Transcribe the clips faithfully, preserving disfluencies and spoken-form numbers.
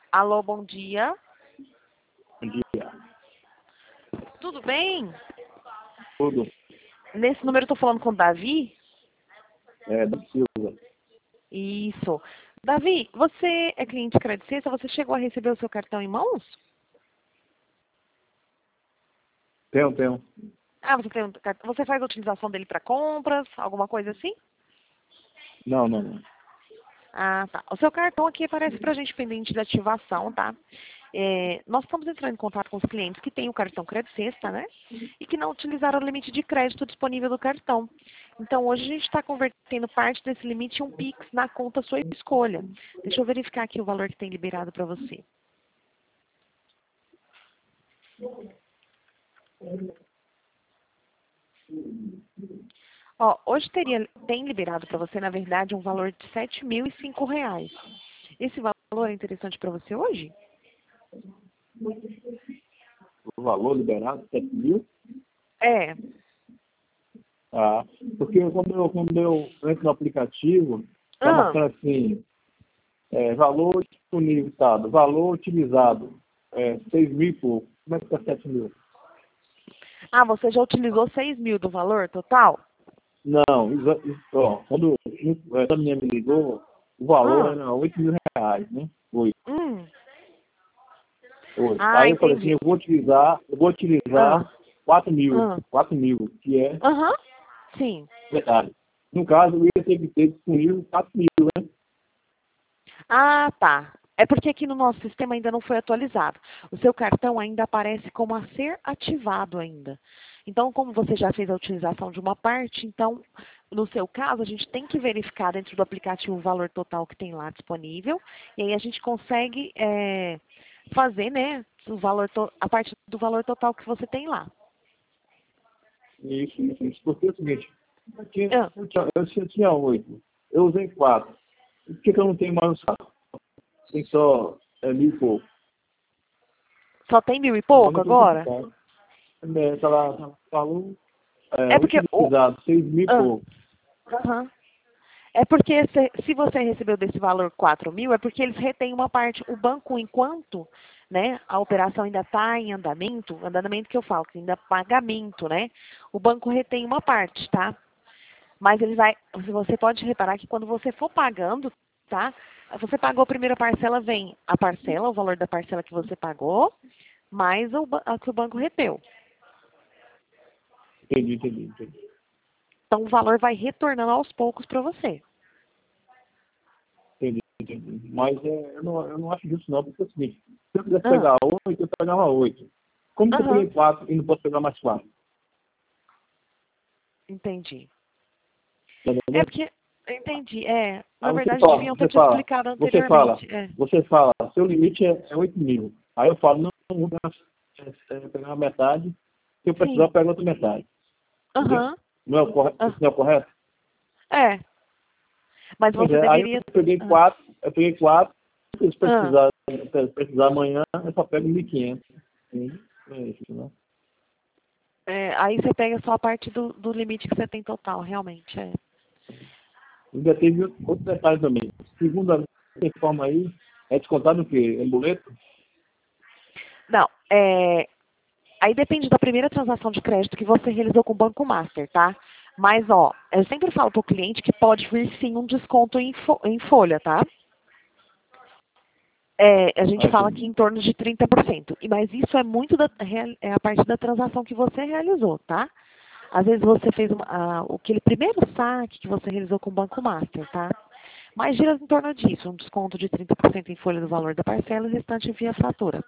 Alô, bom dia. Bom dia. Tudo bem? Tudo. Nesse número eu tô falando com o Davi? É, da Silva. Isso. Davi, você é cliente de Credit Sexta? Você chegou a receber o seu cartão em mãos? Tenho, tenho. Ah, você tem um cartão. Você faz a utilização dele para compras, alguma coisa assim? Não, não, não. Ah, tá. O seu cartão aqui aparece para a gente pendente de ativação, tá? É, nós estamos entrando em contato com os clientes que têm o cartão Credit Sexta, né? E que não utilizaram o limite de crédito disponível do cartão. Então, hoje a gente está convertendo parte desse limite em um Pix na conta sua escolha. Deixa eu verificar aqui o valor que tem liberado para você. Ó, hoje teria, tem liberado para você, na verdade, um valor de sete mil e cinco reais. Esse valor é interessante para você hoje? O valor liberado, sete mil? É. Ah, porque quando eu, quando eu entro no aplicativo, está Ah, mostrando assim, é, valor disponível, tá, valor utilizado, é, seis mil e pouco. Como é que está sete mil? ah, você já utilizou seis mil do valor total? Não, exa- isso, ó, quando a minha me ligou, o valor Ah, era oito mil reais, né? Oito. hum. Oito. Ah, Aí eu falei assim, entendi. eu vou utilizar, eu vou Ah, utilizar quatro mil. ah. quatro mil, que é Aham, sim. detalhe. No caso, eu ia ter que ter disponível quatro mil, né? Ah, tá. É porque aqui no nosso sistema ainda não foi atualizado. O seu cartão ainda aparece como a ser ativado ainda. Então, como você já fez a utilização de uma parte, então, no seu caso, a gente tem que verificar dentro do aplicativo o valor total que tem lá disponível. E aí a gente consegue é, fazer, né, o valor to- a parte do valor total que você tem lá. Isso, isso, isso. Porque é o seguinte, eu tinha, Ah, eu tinha, eu tinha tinha oito, eu usei quatro. Por que, que eu não tenho mais os quatro? Tem só é, mil e pouco. só tem mil e Então pouco não tem agora? complicado. É, tá lá, tá- falou, é, É porque o. utilizado, seis mil e Ah, pouco. aham. É porque se, se você recebeu desse valor quatro mil, é porque eles retêm uma parte. O banco, enquanto né, a operação ainda está em andamento, andamento que eu falo, que ainda é pagamento, né? O banco retém uma parte, tá? Mas ele vai. Você pode reparar que quando você for pagando, tá? Você pagou a primeira parcela, vem a parcela, o valor da parcela que você pagou, mais o, ba- a que o banco reteu. Entendi, entendi, entendi. Então o valor vai retornando aos poucos para você. Entendi, entendi. Mas é, eu, não, eu não acho disso não, porque é o seguinte, se eu quisesse Ah, pegar oito, eu pegava oito. Como que eu aham, peguei quatro e não posso pegar mais quatro? entendi. Tá É entendendo? porque, eu entendi, é, na Aí você verdade fala, deviam ter você te fala, explicado você fala, anteriormente. É. você fala, seu limite é, é oito mil. Aí eu falo, não, não vou pegar, é, é, pegar a metade, se eu precisar eu Sim, pego outra metade. Entendeu? aham, Não é o correto? Isso ah, não é o correto? é, mas Pois você é, aí deveria, eu peguei ah, quatro, eu peguei quatro, se ah, precisar, se precisar amanhã, eu só pego mil e quinhentos. Entende? É isso, né? é, aí você pega só a parte do, do limite que você tem total, realmente, é. Ainda teve outro detalhe também. Segundo a forma aí, é descontado o quê? É boleto? Não, é, aí depende da primeira transação de crédito que você realizou com o Banco Master, tá? Mas, ó, eu sempre falo para o cliente que pode vir sim um desconto em, fo- em folha, tá? É, a gente Ah, fala aqui entendi. em torno de trinta por cento. E, mas isso é muito da, real- é a partir da transação que você realizou, tá? Às vezes você fez uma, a, aquele primeiro saque que você realizou com o Banco Master, tá? Mas gira em torno disso, um desconto de trinta por cento em folha do valor da parcela e o restante via fatura.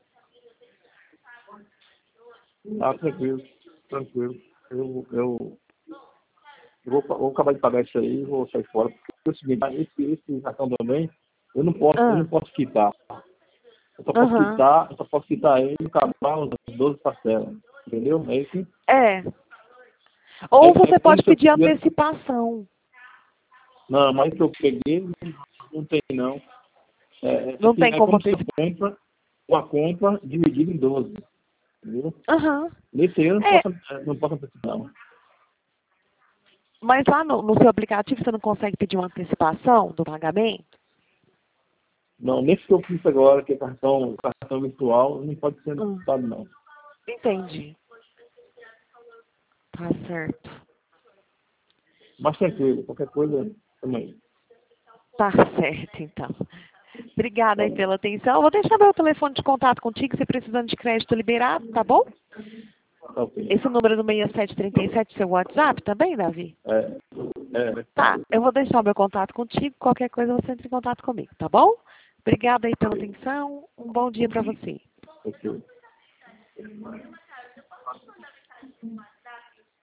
Ah, tranquilo, tranquilo. Eu, eu, eu vou, vou acabar de pagar isso aí e vou sair fora. Porque é o seguinte, esse, esse cartão também, eu não posso, eu não Ah, posso quitar. Eu só posso aham. quitar, eu só posso quitar ele e acabar as doze parcelas. Entendeu? É isso. É. É, Ou é você como pode se eu pedir tivesse. antecipação. Não, mas que eu peguei não, não tem não. É, é, Não assim, tem é como como se eu antecipar. compra uma compra dividida em doze. Entendeu? Aham. Nesse aí eu não É, posso, não posso antecipar. Não. mas lá no, no seu aplicativo você não consegue pedir uma antecipação do pagamento? Não, nesse que eu fiz agora, que é cartão, cartão virtual, não pode ser Hum. antecipado, não. Entendi. Tá certo. Mas tranquilo, qualquer coisa também. Tá certo, então. Obrigada Tá aí bom. pela atenção. Vou deixar meu telefone de contato contigo, se precisando de crédito liberado, tá bom? Tá ok. Esse número do seis sete três sete é seu WhatsApp também, Davi? É, é, Tá, eu vou deixar o meu contato contigo. Qualquer coisa você entra em contato comigo, tá bom? Obrigada aí pela atenção. Um bom dia para você. ok.